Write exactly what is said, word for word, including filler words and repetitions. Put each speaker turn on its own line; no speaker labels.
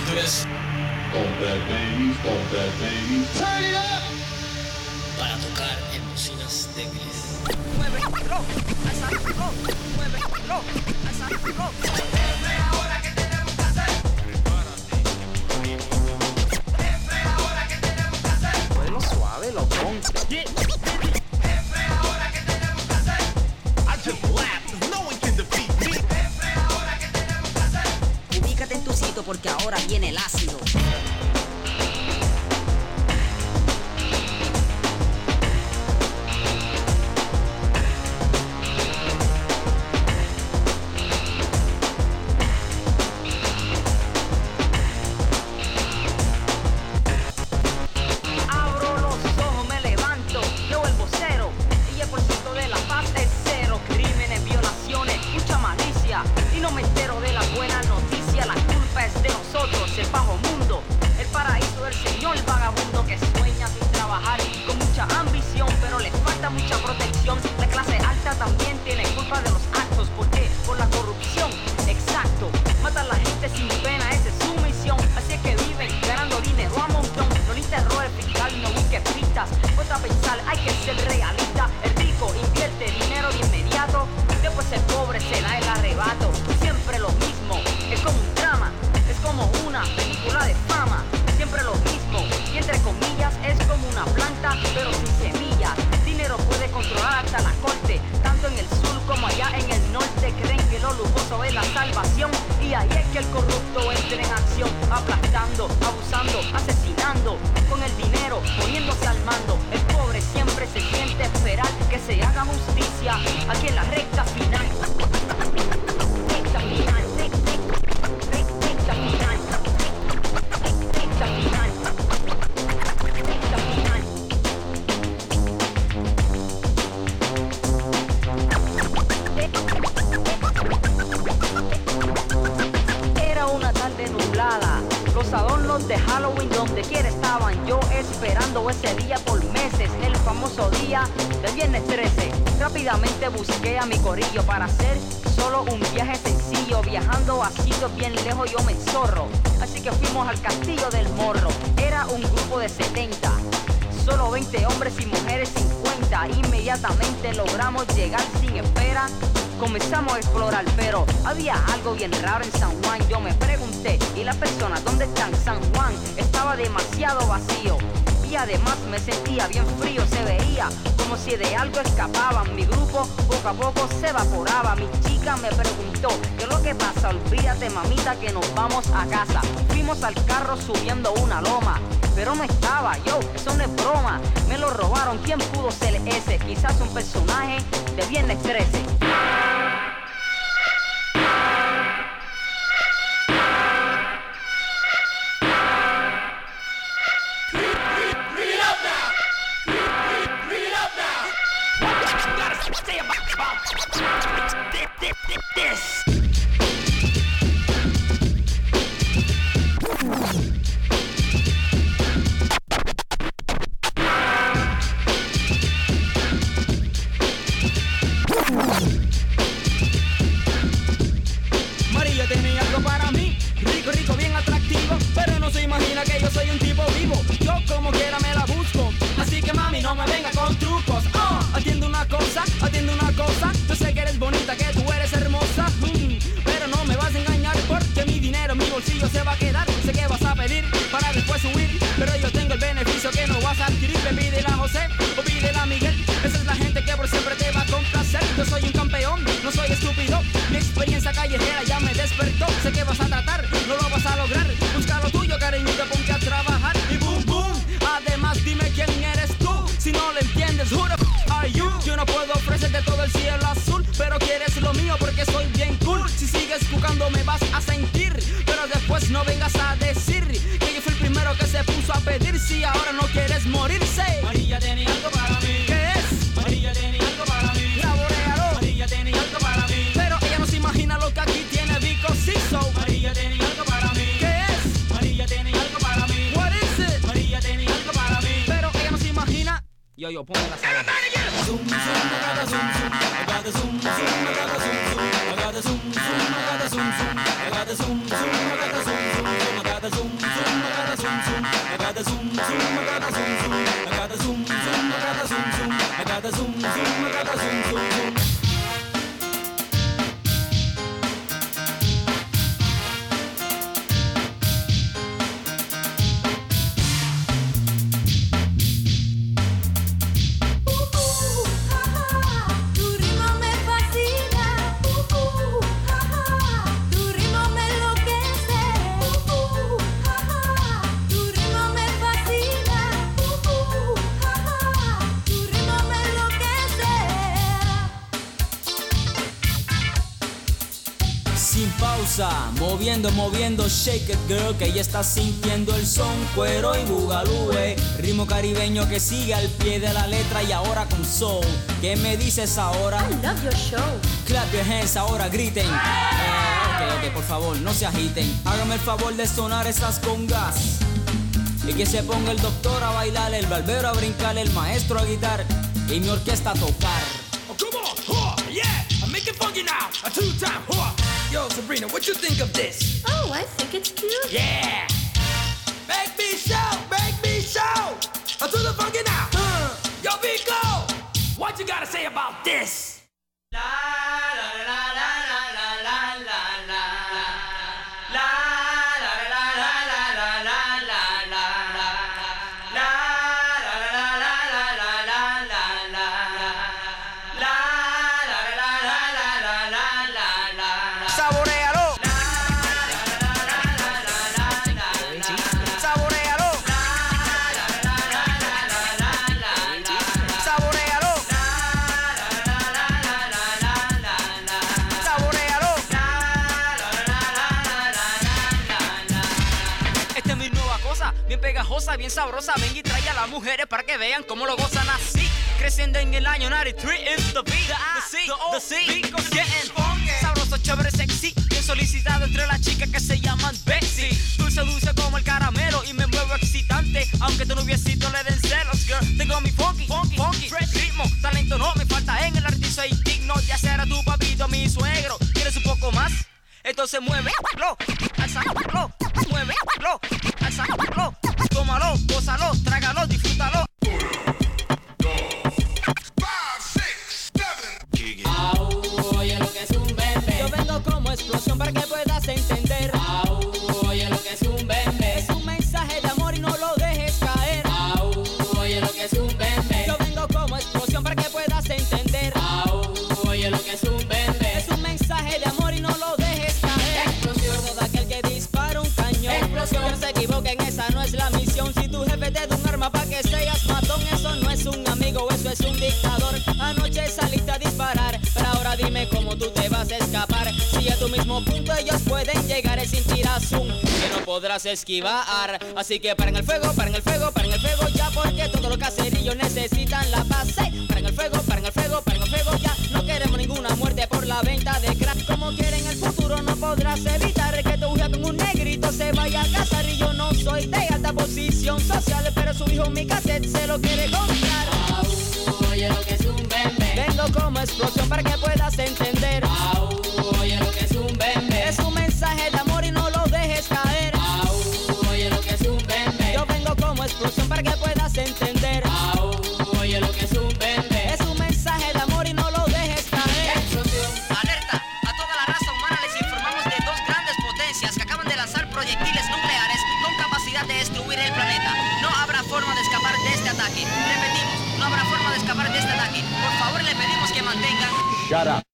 do this.
Bump that baby, bump that baby.
Turn it up. Para tocar en bocinas débiles.
Muévelo, alza, muévelo, alza, jefe, ahora qué tenemos que hacer. Jefe, ahora qué tenemos que hacer.
Muévelo suave, loco.
Jefe, ahora qué tenemos que hacer.
I just laugh, 'cause no one can defeat me.
Jefe, ahora qué tenemos que hacer.
Ubícate en tu sitio porque ahora viene el ácido.
Abro los ojos, me levanto, leo el vocero. El diez por ciento de la paz es cero. Crímenes, violaciones, mucha malicia. Y no me entero de la buena noticia. La culpa es de nosotros, el bajo mundo. El paraíso del señor vagabundo que sueña sin trabajar, con mucha ambición, pero le falta mucha protección. La clase alta también tiene culpa de los actos. ¿Por qué? Por la corrupción. Exacto. Mata a la gente sin pena, esa es su misión. Así es que viven ganando dinero a montón. No le interroga el fiscal, no busque pistas. Puesta a pensar, hay que ser realista. El rico invierte dinero de inmediato. Después el pobre se da el arrebato. Siempre lo mismo, es como un drama. Es como una película de fama. Siempre lo mismo, y entre comillas es como una planta, pero sin semillas. Dinero puede controlar hasta la corte, tanto en el sur como allá en el norte. Creen que lo lujoso es la salvación, y ahí es que el corrupto entra en acción, aplastando, abusando, asesinando, con el dinero poniéndose al mando. El pobre siempre se siente esperar que se haga justicia aquí en la recta final. Recta final, recta final, recta final, recta final. Era una tarde nublada, los adornos de Halloween donde quiera estaban. Yo esperando ese día por meses, el famoso día del viernes trece. Rápidamente busqué a mi corillo para hacer solo un viaje sencillo. Viajando a sitios bien lejos yo me enzorro, así que fuimos al castillo del Morro. Era un grupo de setenta, solo veinte hombres y mujeres cincuenta. Inmediatamente logramos llegar sin espera. Comenzamos a explorar, pero había algo bien raro en San Juan. Yo me pregunté, ¿y las personas dónde están? San Juan estaba demasiado vacío, y además me sentía bien frío. Se veía como si de algo escapaban. Mi grupo poco a poco se evaporaba. Mi chica me preguntó, ¿qué es lo que pasa? Olvídate, mamita, que nos vamos a casa. Fuimos al carro subiendo una loma, pero no estaba. Yo, eso no es broma, me lo robaron. ¿Quién pudo ser ese? Quizás un personaje de Viernes trece.
María tenía algo para mí, rico, rico, bien atractivo, pero no se imagina que yo soy un tipo vivo. Yo como quiera me la busco, así que mami no me venga con trucos. Oh, atiende una cosa, atiende una cosa. Yo sé que eres bonita, que tú eres hermosa, mm, pero no me vas a engañar porque mi dinero, mi bolsillo se va a quedar. Sé que vas a pedir para después huir, pero yo tengo el beneficio que no vas a adquirir. Me pídele a José o pídele a Miguel, esa es la gente que por siempre te va a complacer. Yo soy un campeón, no soy estúpido, mi experiencia callejera ya me despertó. Sé que vas a tratar, no lo vas a lograr. Busca lo tuyo, cariñito, ponte a trabajar. Y boom, boom, además dime quién eres tú. Si no lo entiendes, who the f are you? Yo no puedo ofrecerte todo el cielo azul, pero quieres lo mío porque soy bien cool. Si sigues buscando me vas a sentir, pero después no vengas a decir que yo fui el primero que se puso a pedir. Si ahora no quieres morirse,
María tenía algo para mí.
¿qué es?
María tenía algo para mí.
Laboreador,
María tenía algo para mí.
pero ella no se imagina lo que aquí tiene Vico Siso.
María tenía algo para mí.
¿Qué es?
María tenía algo para mí.
What is it?
María tenía algo para mí.
Pero ella no se imagina. Yo, yo, ponme la sala.
Zoom, zoom, I got a zoom, zoom. I got a zoom, zoom, I got a zoom, zoom. I got a zoom, zoom, I got a zoom, zoom. I got a zoom, zoom, I got a zoom, zoom. I got a zoom. gotta zoom, zoom, I gotta zoom, zoom, zoom.
Moviendo, moviendo, shake it girl, que ya está sintiendo el son, cuero y bugalú, eh. Ritmo caribeño que sigue al pie de la letra y ahora con soul. ¿Qué me dices ahora?
I love your show.
Clap your hands, ahora griten. Eh, ok, ok, por favor, no se agiten. Hágame el favor de sonar esas congas. Y que se ponga el doctor a bailar, el barbero a brincar, el maestro a guitar y mi orquesta a tocar.
Oh, come on, huh, yeah, I'm making funky now, a two-time, huh. Yo, Sabrina, what you think of this?
Oh, I think it's cute.
Yeah! Make me shout, make me shout! Uh, to the funky now! Uh, yo, Vico! What you gotta say about this? La la la la la la la la la la la la la la la la la la
Bien sabrosa, ven y trae a las mujeres para que vean cómo lo gozan así. Creciendo en el año noventa y tres is the beat, the C, the C, getting sabroso, chévere, sexy, bien solicitado entre las chicas que se llaman Betsy. Dulce, dulce como el caramelo y me muevo excitante, aunque tu noviecito le den celos, girl. Tengo mi funky, funky, funky, ritmo, talento no me falta en el arte, soy digno de hacer a tu papito mi suegro. ¿Quieres un poco más? Entonces muévelo, alzalo, muévelo, alzalo, tómalo, gózalo, trágalo, disfrútalo.
Au, oye lo que es un bebé.
Yo vengo como explosión para que puedas entender.
Au, oye lo que es un bebé.
Es un mensaje de amor y no lo dejes caer.
Au, oye lo que es un bebé.
Yo vengo como explosión para que puedas entender.
Au, oye lo que es un bebé.
Es un mensaje de amor y no lo dejes caer.
Explosión.
Todo aquel que dispara un cañón.
Explosión.
Que no se equivoquen, esa no es la misión. Si tu jefe te da un arma para que seas matón, eso no es un amigo, eso es un dictador. Anoche saliste a disparar, pero ahora dime cómo tú te vas a escapar. Si a tu mismo punto ellos pueden llegar, es sin tirazón que no podrás esquivar. Así que paren el fuego, paren el fuego, paren el fuego ya, porque todos los caserillos necesitan la paz. Hey, paren el fuego, paren el fuego, paren el fuego ya. No queremos ninguna muerte por la venta de crack. Como quieren el futuro no podrás evitar que tu hija con un negrito se vaya a casar. Y yo no soy de alta posición social, pero su hijo mi cassette se lo quiere comprar.
Au, oye lo que es un bebé.
Vengo como explosión para que puedas entender.
Au, oye lo que es un bebé.
Es un mensaje de amor y no lo dejes caer.
Au, oye lo que es un bebé.
Yo vengo como explosión para que puedas entender.
Au, oye lo que es un bebé.
Es un mensaje de amor y no lo dejes caer.
Explosión.
Alerta, a toda la raza humana les informamos de dos grandes potencias que acaban de lanzar proyectiles nucleares con capacidad de destruir el planeta. No habrá forma de escapar de este ataque. Repetimos, no habrá forma de escapar de este ataque. Por favor, le pedimos que mantengan...
Shut up.